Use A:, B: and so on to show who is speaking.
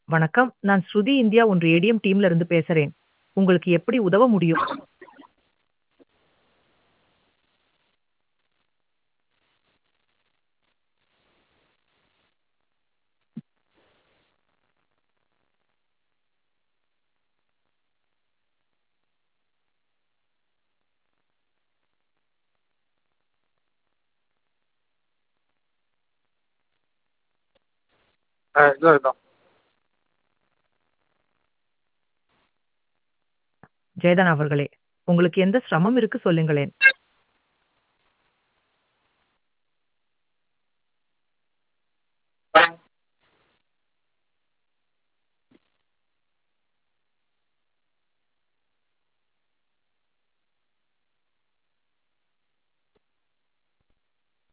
A: வணக்கம். நான் ஸ்ருதி இந்தியா ஒன்று ஏடிஎம் டீம்ல இருந்து பேசுறேன். உங்களுக்கு எப்படி உதவ முடியும்?
B: இதோ இதோ.
A: ஜெயதான் அவர்களே, உங்களுக்கு எந்த சிரமம் இருக்கு சொல்லுங்களேன்.